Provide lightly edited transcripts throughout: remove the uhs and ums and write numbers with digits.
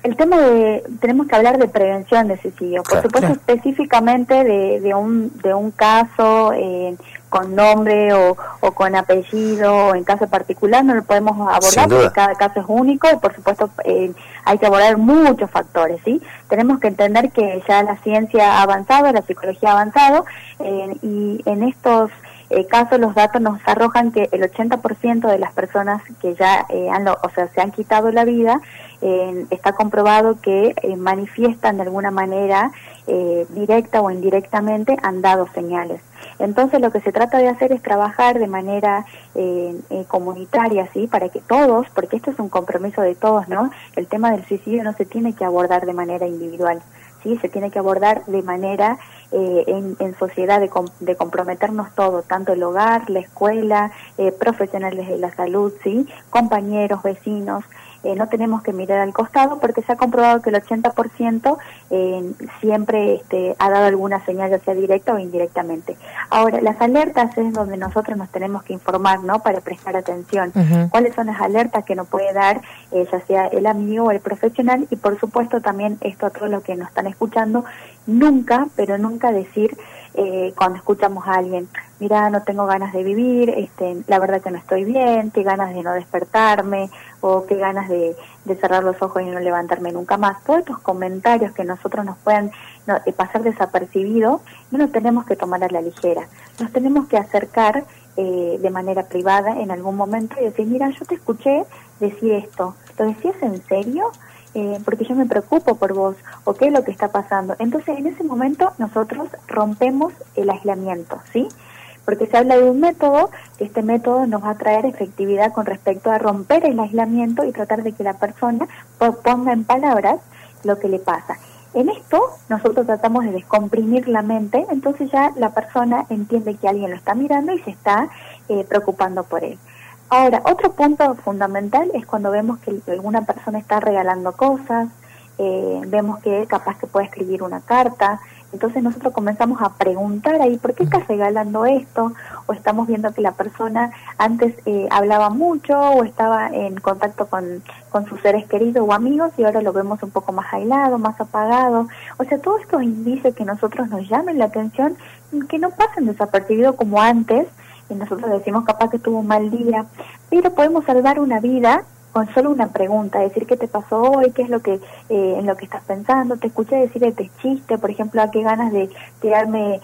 El tema tenemos que hablar de prevención de suicidio, por supuesto, específicamente de un caso con nombre o con apellido, o en caso particular no lo podemos abordar porque cada caso es único y por supuesto hay que abordar muchos factores, ¿sí? Tenemos que entender que ya la ciencia ha avanzado, la psicología ha avanzado y en estos casos los datos nos arrojan que el 80% de las personas que ya se han quitado la vida, está comprobado que manifiestan de alguna manera directa o indirectamente, han dado señales. Entonces lo que se trata de hacer es trabajar de manera comunitaria, ¿sí? Para que todos, porque esto es un compromiso de todos, ¿no? El tema del suicidio no se tiene que abordar de manera individual, ¿sí? Se tiene que abordar de manera en sociedad, de comprometernos todos, tanto el hogar, la escuela, profesionales de la salud, ¿sí? Compañeros, vecinos. No tenemos que mirar al costado porque se ha comprobado que el 80% siempre ha dado alguna señal, ya sea directa o indirectamente. Ahora, las alertas es donde nosotros nos tenemos que informar, ¿no? Para prestar atención. ¿Cuáles son las alertas que nos puede dar ya sea el amigo o el profesional? Y por supuesto también esto a todos los que nos están escuchando, nunca, pero nunca decir cuando escuchamos a alguien, mira, no tengo ganas de vivir, la verdad que no estoy bien, qué ganas de no despertarme, o qué ganas de cerrar los ojos y no levantarme nunca más. Todos estos comentarios que nosotros nos puedan pasar desapercibidos, no nos tenemos que tomar a la ligera. Nos tenemos que acercar de manera privada en algún momento y decir, mira, yo te escuché decir esto, ¿lo decías en serio? Porque yo me preocupo por vos, o qué es lo que está pasando. Entonces, en ese momento, nosotros rompemos el aislamiento, ¿sí? Porque se habla de un método, que este método nos va a traer efectividad con respecto a romper el aislamiento y tratar de que la persona ponga en palabras lo que le pasa. En esto, nosotros tratamos de descomprimir la mente, entonces ya la persona entiende que alguien lo está mirando y se está preocupando por él. Ahora, otro punto fundamental es cuando vemos que alguna persona está regalando cosas, vemos que capaz que puede escribir una carta, entonces nosotros comenzamos a preguntar ahí, ¿por qué estás regalando esto? O estamos viendo que la persona antes hablaba mucho o estaba en contacto con sus seres queridos o amigos y ahora lo vemos un poco más aislado, más apagado. O sea, todos estos indicios que nosotros nos llamen la atención, que no pasen desapercibidos como antes, y nosotros decimos capaz que tuvo un mal día, pero podemos salvar una vida con solo una pregunta, decir qué te pasó hoy, qué es lo que en lo que estás pensando, te escuché decir este chiste, por ejemplo, a qué ganas de tirarme,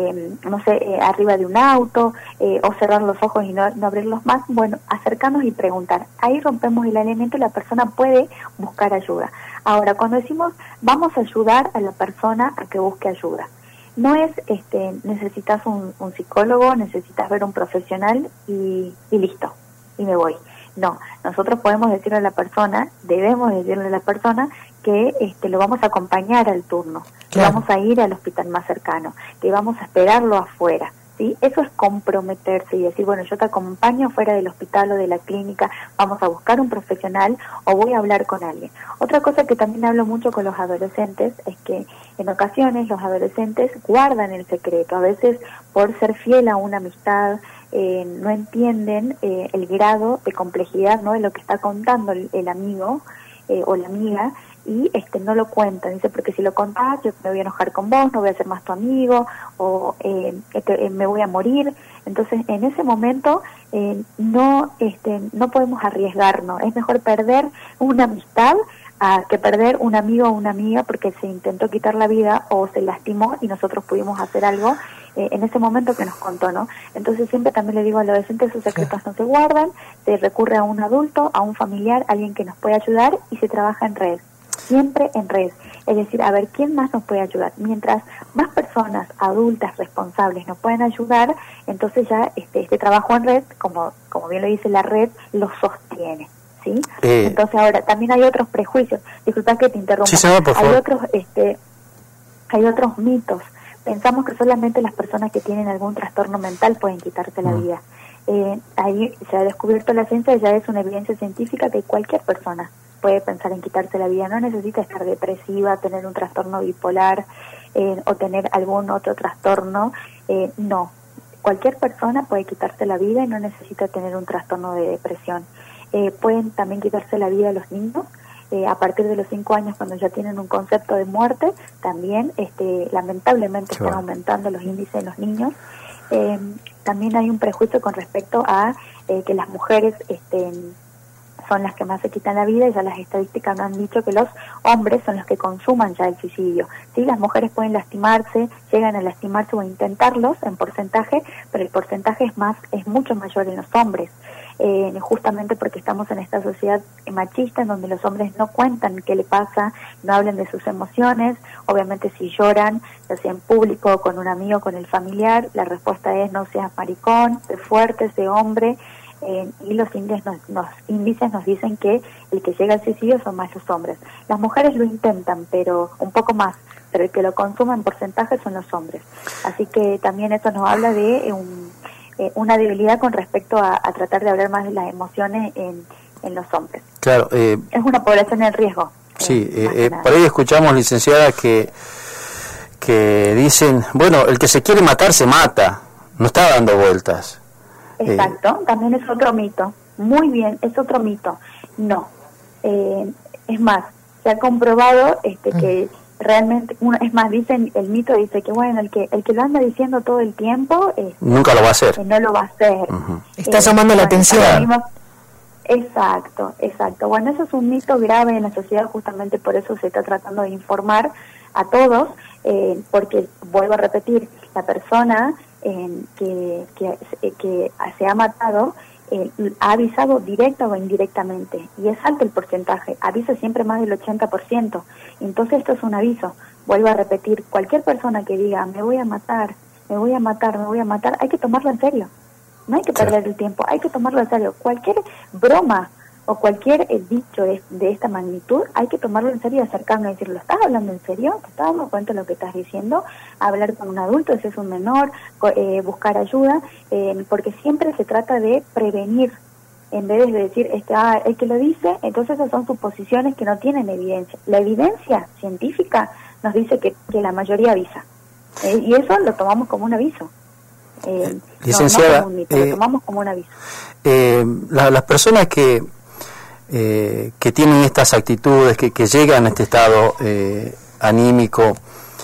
arriba de un auto, o cerrar los ojos y no abrirlos más. Bueno, acercarnos y preguntar. Ahí rompemos el aislamiento y la persona puede buscar ayuda. Ahora, cuando decimos vamos a ayudar a la persona a que busque ayuda, no es necesitas un psicólogo, necesitas ver un profesional y listo, y me voy. No, nosotros podemos decirle a la persona, debemos decirle a la persona que lo vamos a acompañar al turno, que vamos a ir al hospital más cercano, que vamos a esperarlo afuera, ¿sí? Eso es comprometerse y decir, bueno, yo te acompaño fuera del hospital o de la clínica, vamos a buscar un profesional o voy a hablar con alguien. Otra cosa que también hablo mucho con los adolescentes es que en ocasiones los adolescentes guardan el secreto, a veces por ser fiel a una amistad, no entienden el grado de complejidad, ¿no?, de lo que está contando el amigo o la amiga, y no lo cuentan. Dice, porque si lo contás yo me voy a enojar con vos, no voy a ser más tu amigo, o me voy a morir. Entonces en ese momento no podemos arriesgarnos, es mejor perder una amistad a que perder un amigo o una amiga porque se intentó quitar la vida o se lastimó y nosotros pudimos hacer algo en ese momento que nos contó, ¿no? Entonces siempre también le digo a los adolescentes, sus secretos no se guardan, se recurre a un adulto, a un familiar, alguien que nos puede ayudar y se trabaja en red, siempre en red. Es decir, a ver, ¿quién más nos puede ayudar? Mientras más personas adultas responsables nos pueden ayudar, entonces ya este trabajo en red, como bien lo dice la red, lo sostiene. ¿Sí? Entonces ahora también hay otros prejuicios, disculpa que te interrumpa, sí, señor, por favor. Hay otros mitos. Pensamos que solamente las personas que tienen algún trastorno mental pueden quitarse la vida. Ahí se ha descubierto la ciencia, ya es una evidencia científica que cualquier persona puede pensar en quitarse la vida, no necesita estar depresiva, tener un trastorno bipolar o tener algún otro trastorno, no, cualquier persona puede quitarse la vida y no necesita tener un trastorno de depresión. Pueden también quitarse la vida los niños, a partir de los 5 años, cuando ya tienen un concepto de muerte, también lamentablemente están aumentando los índices de los niños. También hay un prejuicio con respecto a que las mujeres son las que más se quitan la vida, y ya las estadísticas nos han dicho que los hombres son los que consuman ya el suicidio. Sí, las mujeres pueden lastimarse, llegan a lastimarse o a intentarlos en porcentaje, pero el porcentaje es mucho mayor en los hombres, justamente porque estamos en esta sociedad machista en donde los hombres no cuentan qué le pasa, no hablan de sus emociones. Obviamente si lloran, ya sea en público, con un amigo, con el familiar, la respuesta es: no seas maricón, sé fuerte, sé hombre. Y los índices nos dicen que el que llega al suicidio son más los hombres. Las mujeres lo intentan, pero un poco más, pero el que lo consuma en porcentaje son los hombres. Así que también eso nos habla de una debilidad con respecto a tratar de hablar más de las emociones en los hombres. Claro. Es una población en riesgo. Sí, por ahí escuchamos, licenciada, que dicen, bueno, el que se quiere matar se mata, no está dando vueltas. Exacto, también es otro mito. Muy bien, es otro mito. No, es más, se ha comprobado que realmente, es más, dicen, el mito dice que bueno, el que lo anda diciendo todo el tiempo, nunca lo va a hacer. No lo va a hacer. Está llamando la atención. Exacto. Bueno, eso es un mito grave en la sociedad, justamente por eso se está tratando de informar a todos, porque, vuelvo a repetir, la persona que se ha matado ha avisado directa o indirectamente, y es alto el porcentaje, avisa siempre más del 80%. Entonces esto es un aviso. Vuelvo a repetir, cualquier persona que diga me voy a matar, hay que tomarlo en serio. No hay que perder el tiempo, hay que tomarlo en serio. Cualquier broma o cualquier dicho de esta magnitud, hay que tomarlo en serio y acercarnos y decir: ¿lo estás hablando en serio? ¿Te estás dando cuenta de lo que estás diciendo? Hablar con un adulto, si es un menor, buscar ayuda, porque siempre se trata de prevenir, en vez de decir, el que lo dice, entonces esas son suposiciones que no tienen evidencia. La evidencia científica nos dice que la mayoría avisa, y eso lo tomamos como un aviso. Licenciada, no como un mito, lo tomamos como un aviso. Las personas que tienen estas actitudes, que llegan a este estado anímico,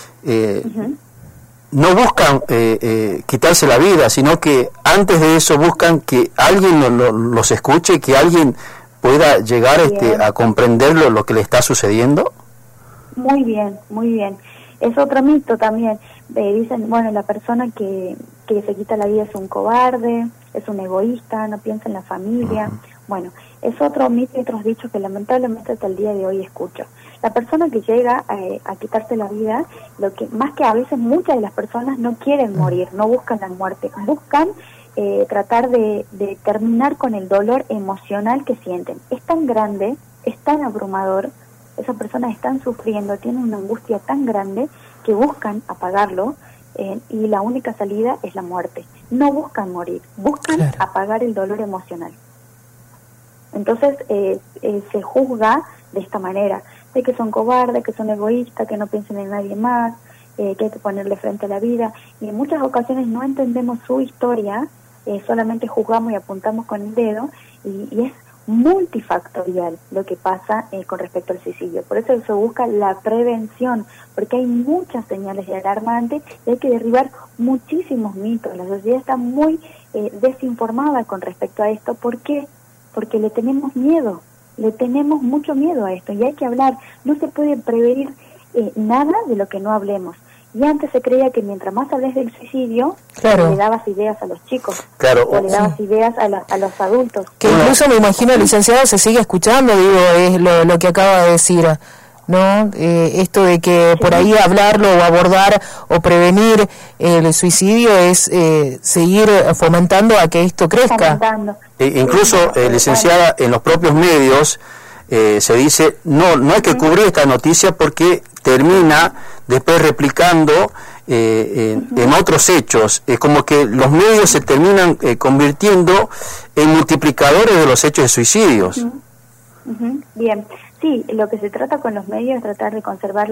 no buscan quitarse la vida, sino que antes de eso buscan que alguien los escuche, que alguien pueda llegar a comprender lo que le está sucediendo. Muy bien. Es otro mito también. Dicen, bueno, la persona que se quita la vida es un cobarde, es un egoísta, no piensa en la familia. Bueno, es otro mito y otros dichos que lamentablemente hasta el día de hoy escucho. La persona que llega a quitarse la vida, lo que más que a veces muchas de las personas no quieren morir, no buscan la muerte, buscan tratar de terminar con el dolor emocional que sienten. Es tan grande, es tan abrumador, esas personas están sufriendo, tienen una angustia tan grande que buscan apagarlo, y la única salida es la muerte. No buscan morir, buscan apagar el dolor emocional. Entonces se juzga de esta manera, de que son cobardes, que son egoístas, que no piensan en nadie más, que hay que ponerle frente a la vida, y en muchas ocasiones no entendemos su historia, solamente juzgamos y apuntamos con el dedo, y es multifactorial lo que pasa con respecto al suicidio. Por eso se busca la prevención, porque hay muchas señales de alarmantes y hay que derribar muchísimos mitos. La sociedad está muy desinformada con respecto a esto. ¿Por qué? Porque le tenemos mucho miedo a esto, y hay que hablar. No se puede prevenir nada de lo que no hablemos. Y antes se creía que mientras más hables del suicidio, le dabas ideas a los chicos, o le dabas ideas a los adultos. Que incluso, me imagino, licenciada, se sigue escuchando, es lo que acaba de decir, ¿no? Esto de que por ahí hablarlo o abordar o prevenir el suicidio es seguir fomentando a que esto crezca. Incluso, licenciada, en los propios medios se dice, no hay que cubrir esta noticia porque termina después replicando en otros hechos. Es como que los medios se terminan convirtiendo en multiplicadores de los hechos de suicidios. Bien, sí, lo que se trata con los medios es tratar de conservar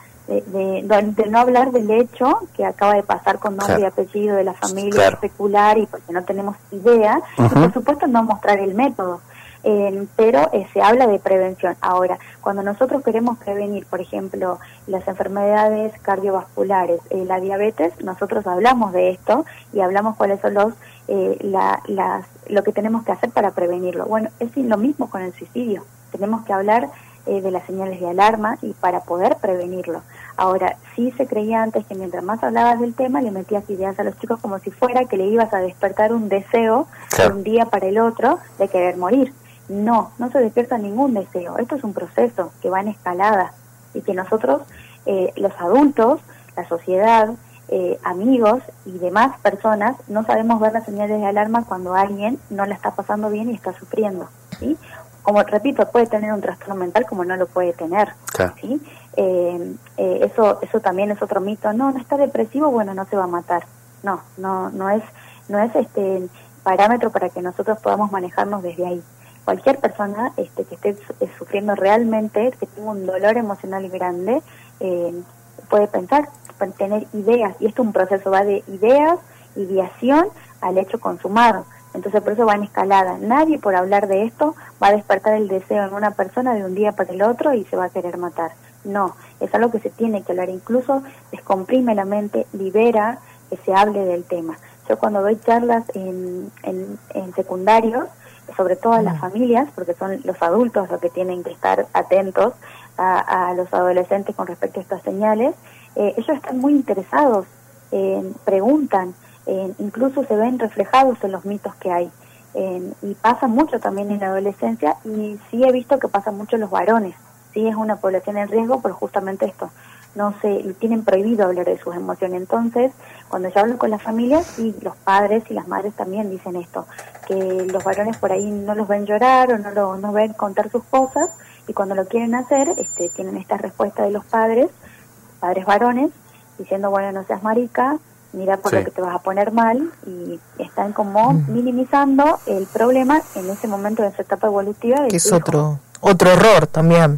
de no hablar del hecho que acaba de pasar con nombre y apellido de la familia, especular, y porque no tenemos idea, y por supuesto no mostrar el método. pero se habla de prevención. Ahora, cuando nosotros queremos prevenir, por ejemplo, las enfermedades cardiovasculares, la diabetes, nosotros hablamos de esto y hablamos cuáles son lo que tenemos que hacer para prevenirlo. Bueno, es lo mismo con el suicidio. Tenemos que hablar de las señales de alarma y para poder prevenirlo. Ahora, sí se creía antes que mientras más hablabas del tema, le metías ideas a los chicos como si fuera que le ibas a despertar un deseo de un día para el otro de querer morir. No se despierta ningún deseo. Esto es un proceso que va en escalada y que nosotros, los adultos, la sociedad, amigos y demás personas, no sabemos ver las señales de alarma cuando alguien no la está pasando bien y está sufriendo, ¿sí? Como repito, puede tener un trastorno mental como no lo puede tener, claro. ¿sí? Eso también es otro mito. No está depresivo, bueno, no se va a matar. No es parámetro para que nosotros podamos manejarnos desde ahí. Cualquier persona que esté sufriendo realmente, que tenga un dolor emocional grande, puede pensar, puede tener ideas, y esto es un proceso, va de ideas, ideación al hecho consumado. Entonces por eso va en escalada. Nadie por hablar de esto va a despertar el deseo en una persona de un día para el otro y se va a querer matar. No, es algo que se tiene que hablar, incluso descomprime la mente, libera que se hable del tema. Yo cuando doy charlas en secundarios, sobre todo a las familias, porque son los adultos los que tienen que estar atentos a los adolescentes con respecto a estas señales, ellos están muy interesados, preguntan, incluso se ven reflejados en los mitos que hay. Y pasa mucho también en la adolescencia, y sí he visto que pasa mucho en los varones. Sí, es una población en riesgo por justamente esto. Tienen prohibido hablar de sus emociones. Entonces, cuando yo hablo con las familias, y los padres y las madres también dicen esto, que los varones por ahí no los ven llorar o no ven contar sus cosas, y cuando lo quieren hacer, tienen esta respuesta de los padres varones, diciendo, bueno, no seas marica, mira por lo que te vas a poner mal, y están como minimizando el problema en ese momento de esa etapa evolutiva. Que es otro error también.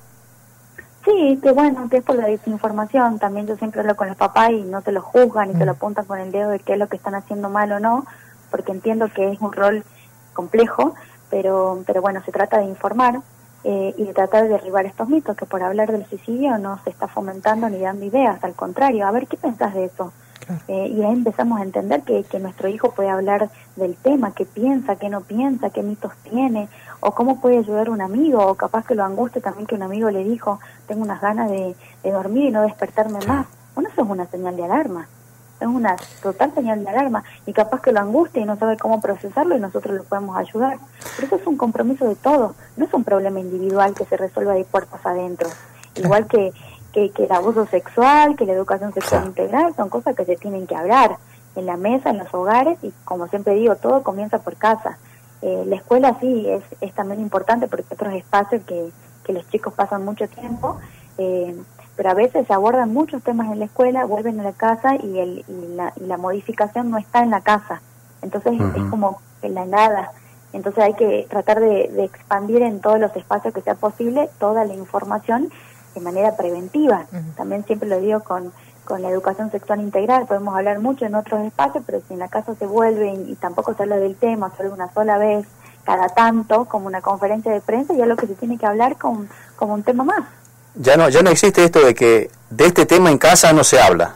Sí, que es por la desinformación. También yo siempre hablo con los papás y no se lo juzgan y se lo apuntan con el dedo de qué es lo que están haciendo mal o no, porque entiendo que es un rol complejo, pero bueno, se trata de informar y de tratar de derribar estos mitos, que por hablar del suicidio no se está fomentando ni dando ideas, al contrario. A ver, ¿qué pensás de eso? Y ahí empezamos a entender que nuestro hijo puede hablar del tema, qué piensa, qué no piensa, qué mitos tiene, o cómo puede ayudar un amigo, o capaz que lo angustie también que un amigo le dijo, tengo unas ganas de dormir y no despertarme más. Bueno, eso es una señal de alarma, es una total señal de alarma, y capaz que lo angustia y no sabe cómo procesarlo, y nosotros lo podemos ayudar. Pero eso es un compromiso de todos, no es un problema individual que se resuelva de puertas adentro. Igual que el abuso sexual, que la educación sexual integral, son cosas que se tienen que hablar en la mesa, en los hogares, y como siempre digo, todo comienza por casa. La escuela sí es también importante, porque otros espacios que los chicos pasan mucho tiempo, pero a veces se abordan muchos temas en la escuela, vuelven a la casa y la modificación no está en la casa. Entonces es como en la nada. Entonces hay que tratar de expandir en todos los espacios que sea posible toda la información de manera preventiva. También siempre lo digo con la educación sexual integral, podemos hablar mucho en otros espacios, pero si en la casa se vuelve y tampoco se habla del tema, solo una sola vez, cada tanto, como una conferencia de prensa, ya lo que se tiene que hablar como un tema más. Ya no existe esto de que de este tema en casa no se habla,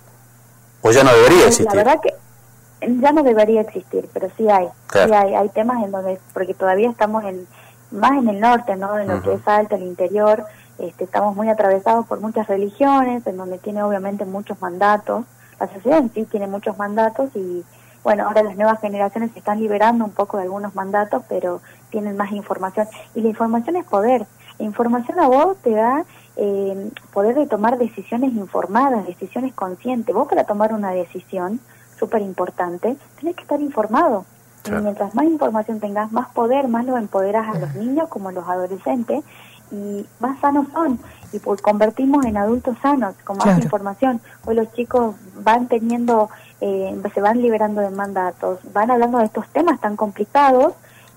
o ya no debería existir. La verdad que ya no debería existir, pero sí hay. Claro. Sí hay temas en donde, porque todavía estamos más en el norte, ¿no? En lo que es Salta, el interior. Estamos muy atravesados por muchas religiones, en donde tiene obviamente muchos mandatos. La sociedad en sí tiene muchos mandatos, y bueno, ahora las nuevas generaciones se están liberando un poco de algunos mandatos, pero tienen más información. Y la información es poder. La información a vos te da poder de tomar decisiones informadas, decisiones conscientes. Vos, para tomar una decisión súper importante, tenés que estar informado. Claro. Y mientras más información tengas, más poder, más lo empoderás a los niños como a los adolescentes, y más sanos son, y pues convertimos en adultos sanos con más información. Hoy los chicos van teniendo, se van liberando de mandatos, van hablando de estos temas tan complicados,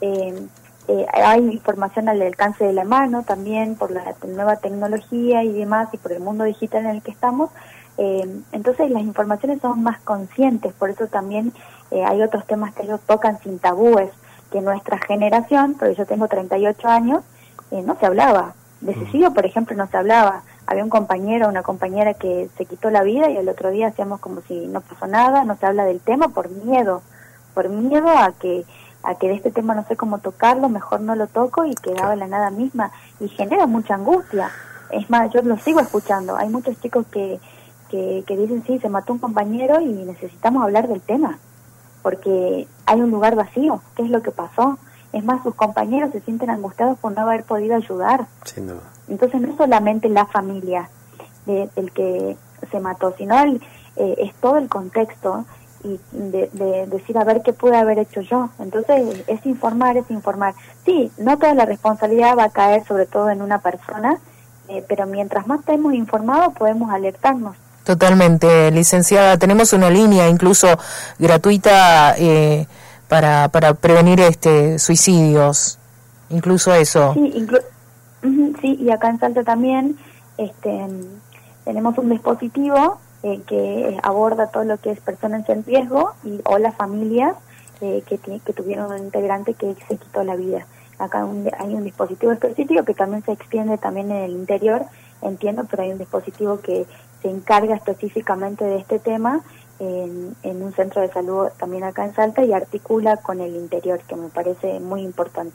hay información al alcance de la mano también por la nueva tecnología y demás, y por el mundo digital en el que estamos. Entonces las informaciones son más conscientes, por eso también hay otros temas que ellos tocan sin tabúes, que nuestra generación, porque yo tengo 38 años, no se hablaba. De suicidio, por ejemplo, no se hablaba. Había un compañero o una compañera que se quitó la vida y el otro día hacíamos como si no pasó nada, no se habla del tema por miedo a que de este tema no sé cómo tocarlo, mejor no lo toco, y quedaba en la nada misma, y genera mucha angustia. Es más, yo lo sigo escuchando, hay muchos chicos que dicen, sí, se mató un compañero y necesitamos hablar del tema, porque hay un lugar vacío. ¿Qué es lo que pasó? Es más, sus compañeros se sienten angustiados por no haber podido ayudar. Sin duda. Entonces no es solamente la familia del que se mató, sino es todo el contexto, y de decir, a ver, ¿qué pude haber hecho yo? Entonces es informar. Sí, no toda la responsabilidad va a caer sobre todo en una persona, pero mientras más estemos informados podemos alertarnos. Totalmente, licenciada. Tenemos una línea incluso gratuita para prevenir suicidios, incluso eso. Sí, sí, y acá en Salta también tenemos un dispositivo que aborda todo lo que es personas en riesgo o las familias que tuvieron un integrante que se quitó la vida. Acá hay un dispositivo específico que también se extiende también en el interior, entiendo, pero hay un dispositivo que se encarga específicamente de este tema en un centro de salud también acá en Salta, y articula con el interior, que me parece muy importante.